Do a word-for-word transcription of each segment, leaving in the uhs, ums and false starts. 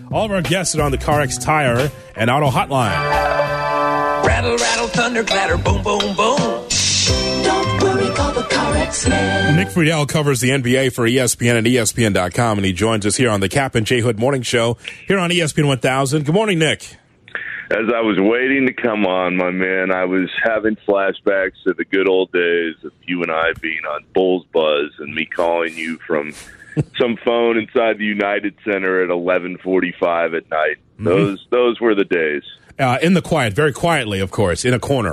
All of our guests are on the CarX Tire and Auto Hotline. Rattle, rattle, thunder, clatter, boom, boom, boom. Don't worry, call the CarX man. Nick Friedel covers the N B A for E S P N and E S P N dot com, and he joins us here on the Cap and J Hood Morning Show here on E S P N one thousand. Good morning, Nick. As I was waiting to come on, my man, I was having flashbacks to the good old days of you and I being on Bulls Buzz and me calling you from some phone inside the United Center at eleven forty-five at night. Mm-hmm. Those those were the days. Uh, in the quiet, very quietly, of course, in a corner.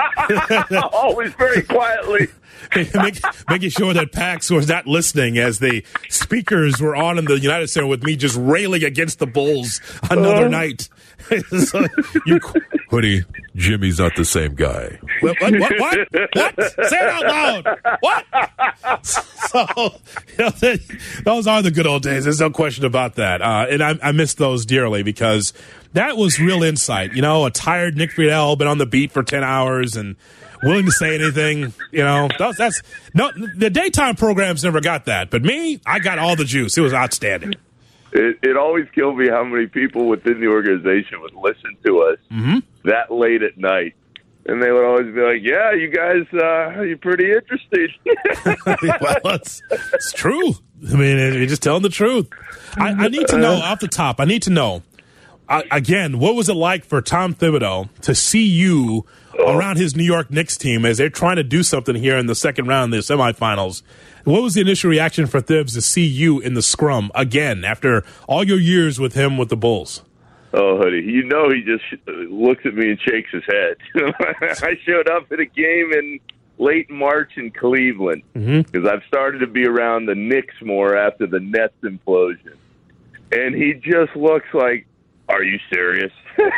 Always very quietly. Make, making sure that Pax was not listening as the speakers were on in the United Center with me just railing against the Bulls another uh, night. So you, Hoodie, Jimmy's not the same guy. What? What? What? What? What? Say it out loud. What? So, you know, they, those are the good old days. There's no question about that. Uh, and I, I miss those dearly because that was real insight. You know, a tired Nick Friedel, been on the beat for ten hours and willing to say anything. You know, that's, that's no. The daytime programs never got that, but me, I got all the juice. It was outstanding. It, it always killed me how many people within the organization would listen to us mm-hmm. that late at night. And they would always be like, yeah, you guys, uh, you're pretty interesting. Well, it's, it's true. I mean, you're just telling the truth. I, I need to know off the top, I need to know, uh, again, what was it like for Tom Thibodeau to see you oh. around his New York Knicks team as they're trying to do something here in the second round of the semifinals? What was the initial reaction for Thibs to see you in the scrum again after all your years with him with the Bulls? Oh, Hoodie, you know he just looks at me and shakes his head. I showed up at a game in late March in Cleveland because mm-hmm. I've started to be around the Knicks more after the Nets implosion. And he just looks like, are you serious?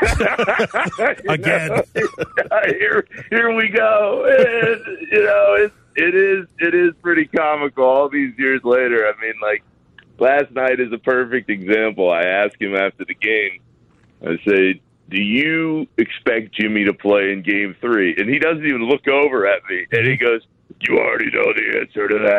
Again. here, here we go. And, you know, it's, it is it is pretty comical all these years later. I mean, like, last night is a perfect example. I asked him after the game, I say, do you expect Jimmy to play in game three? And he doesn't even look over at me. And he goes, you already know the answer to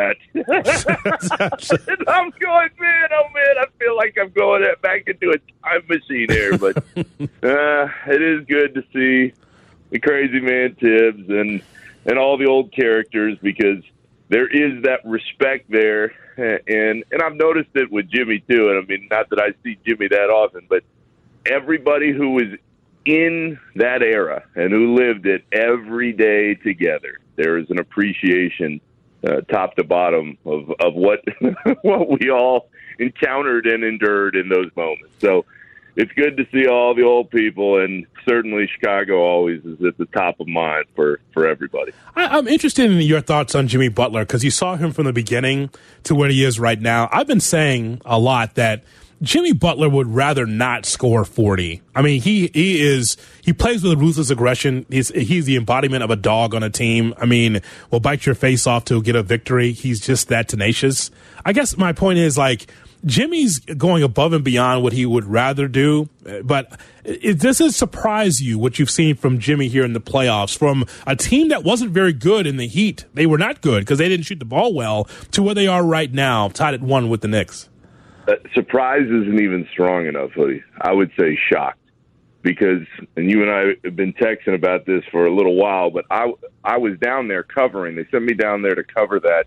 that. And I'm going, man, oh, man, I feel like I'm going back into a time machine here. But uh, it is good to see the crazy man Tibbs and, and all the old characters because there is that respect there. And, and I've noticed it with Jimmy, too. And, I mean, not that I see Jimmy that often, but everybody who was in that era and who lived it every day together, there is an appreciation uh, top to bottom of, of what what we all encountered and endured in those moments. So it's good to see all the old people, and certainly Chicago always is at the top of mind for, for everybody. I, I'm interested in your thoughts on Jimmy Butler because you saw him from the beginning to where he is right now. I've been saying a lot that Jimmy Butler would rather not score forty. I mean, he he is he plays with ruthless aggression. He's he's the embodiment of a dog on a team. I mean, will bite your face off to get a victory. He's just that tenacious. I guess my point is, like, Jimmy's going above and beyond what he would rather do. But it, does it surprise you what you've seen from Jimmy here in the playoffs, from a team that wasn't very good in the Heat? They were not good because they didn't shoot the ball well, to where they are right now, tied at one with the Knicks. Uh, surprise isn't even strong enough, Hoodie. I would say shocked. Because, and you and I have been texting about this for a little while, but I, I was down there covering. They sent me down there to cover that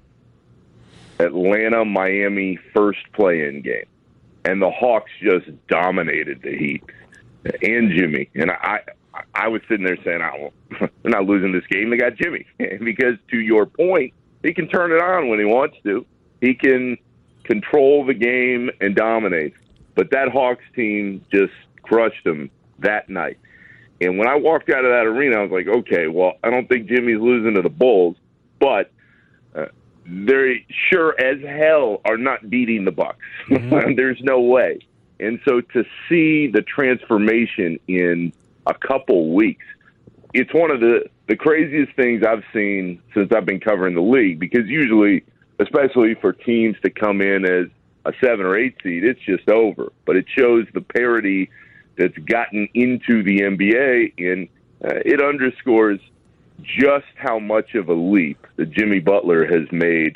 Atlanta-Miami first play-in game. And the Hawks just dominated the Heat and Jimmy. And I, I, I was sitting there saying, oh, they're not losing this game. They got Jimmy. Because, to your point, he can turn it on when he wants to. He can control the game and dominate. But that Hawks team just crushed them that night. And when I walked out of that arena, I was like, okay, well, I don't think Jimmy's losing to the Bulls, but uh, they sure as hell are not beating the Bucks. Mm-hmm. There's no way. And so to see the transformation in a couple weeks, it's one of the, the craziest things I've seen since I've been covering the league, because usually, especially for teams to come in as a seven or eight seed, it's just over. But it shows the parity that's gotten into the N B A, and uh, it underscores just how much of a leap that Jimmy Butler has made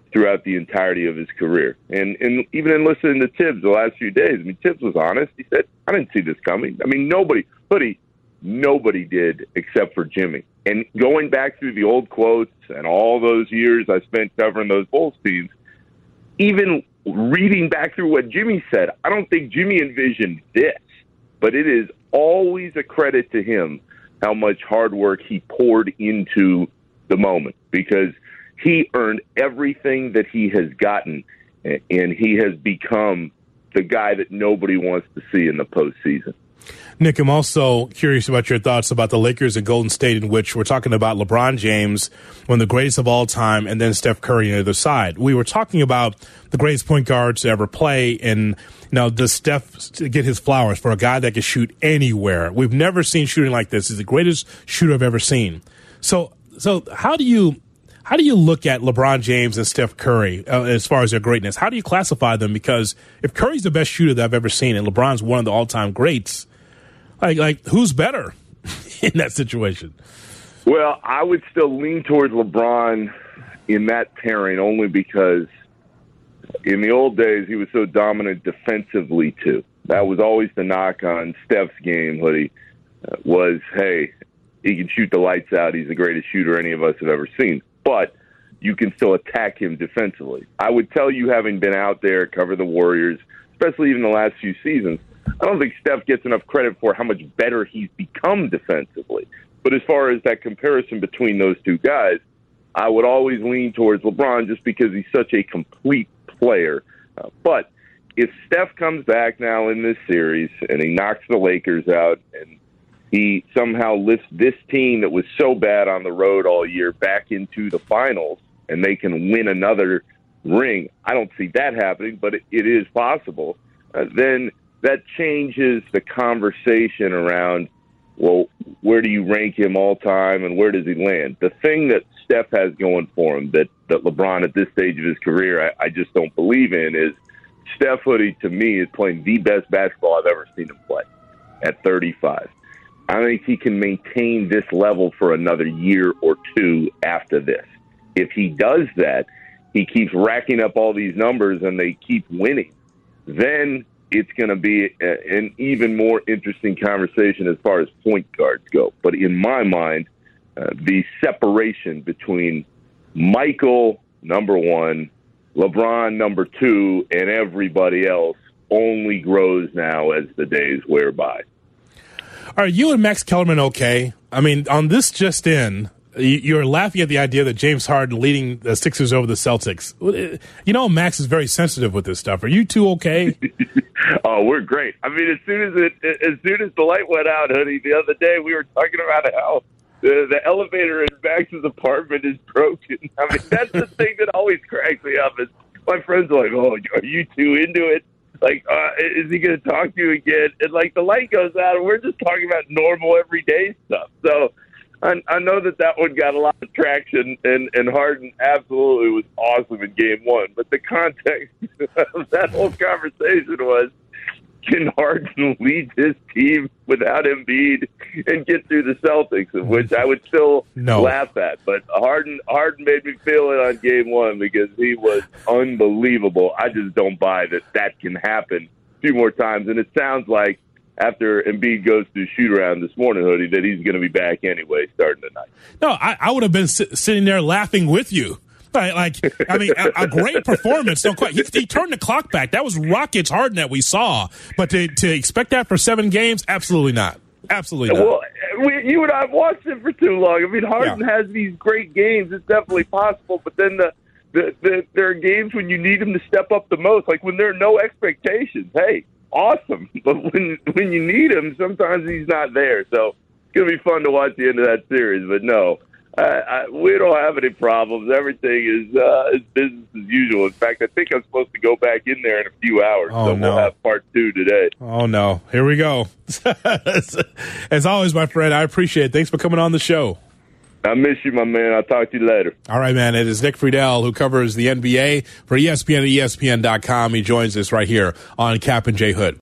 throughout the entirety of his career. And and even in listening to Tibbs the last few days, I mean, Tibbs was honest. He said, I didn't see this coming. I mean, nobody, Hoodie, nobody did except for Jimmy. And going back through the old quotes and all those years I spent covering those Bulls teams, even reading back through what Jimmy said, I don't think Jimmy envisioned this. But it is always a credit to him how much hard work he poured into the moment, because he earned everything that he has gotten, and he has become the guy that nobody wants to see in the postseason. Nick, I'm also curious about your thoughts about the Lakers and Golden State, in which we're talking about LeBron James, one of the greatest of all time, and then Steph Curry on the other side. We were talking about the greatest point guards to ever play, and you know, does Steph get his flowers for a guy that can shoot anywhere? We've never seen shooting like this. He's the greatest shooter I've ever seen. So, so how do you how do you look at LeBron James and Steph Curry uh, as far as their greatness? How do you classify them? Because if Curry's the best shooter that I've ever seen, and LeBron's one of the all-time greats, like like who's better in that situation? Well, I would still lean towards LeBron in that pairing, only because in the old days, he was so dominant defensively, too. That was always the knock on Steph's game, Hoodie, uh, was, hey, he can shoot the lights out. He's the greatest shooter any of us have ever seen. But you can still attack him defensively. I would tell you, having been out there, cover the Warriors, especially even the last few seasons, I don't think Steph gets enough credit for how much better he's become defensively. But as far as that comparison between those two guys, I would always lean towards LeBron just because he's such a complete player. Uh, but if Steph comes back now in this series and he knocks the Lakers out and he somehow lifts this team that was so bad on the road all year back into the finals and they can win another ring, I don't see that happening, but it, it is possible, uh, then that changes the conversation around, well, where do you rank him all time and where does he land? The thing that Steph has going for him that, that LeBron at this stage of his career I, I just don't believe in is Steph, Hoodie, to me, is playing the best basketball I've ever seen him play at thirty-five. I think he can maintain this level for another year or two after this. If he does that, he keeps racking up all these numbers and they keep winning, then it's going to be a, an even more interesting conversation as far as point guards go. But in my mind, uh, the separation between Michael, number one, LeBron, number two, and everybody else only grows now as the days wear by. Are you and Max Kellerman okay? I mean, on this just in, you're laughing at the idea that James Harden leading the Sixers over the Celtics. You know, Max is very sensitive with this stuff. Are you two okay? Oh, we're great. I mean, as soon as it, as soon as the light went out, Hoodie, the other day we were talking about how the, the elevator in Max's apartment is broken. I mean, that's the thing that always cracks me up. Is my friends are like, "Oh, are you two into it? Like, uh, is he going to talk to you again?" And like the light goes out, and we're just talking about normal, everyday stuff. So I, I know that that one got a lot of traction, and, and Harden absolutely was awesome in game one. But the context of that whole conversation was, can Harden lead his team without Embiid and get through the Celtics, which I would still no. laugh at. But Harden, Harden made me feel it on game one because he was unbelievable. I just don't buy that that can happen a few more times. And it sounds like after Embiid goes through shoot-around this morning, Hoodie, that he's going to be back anyway starting tonight. No, I, I would have been sit, sitting there laughing with you. Like, like I mean, a, a great performance. Don't quite. He, he turned the clock back. That was Rockets Harden that we saw. But to, to expect that for seven games, absolutely not. Absolutely not. Well, we, you and I have watched him for too long. I mean, Harden yeah. has these great games. It's definitely possible. But then the, the, the there are games when you need him to step up the most, like when there are no expectations. Hey, awesome. But when when you need him, sometimes he's not there. So it's going to be fun to watch the end of that series. But no. Uh, I, we don't have any problems. Everything is uh, is business as usual. In fact, I think I'm supposed to go back in there in a few hours, oh, so no. we'll have part two today. Oh, no. Here we go. As always, my friend, I appreciate it. Thanks for coming on the show. I miss you, my man. I'll talk to you later. All right, man. It is Nick Friedel, who covers the N B A for E S P N at E S P N dot com. He joins us right here on Cap and J Hood.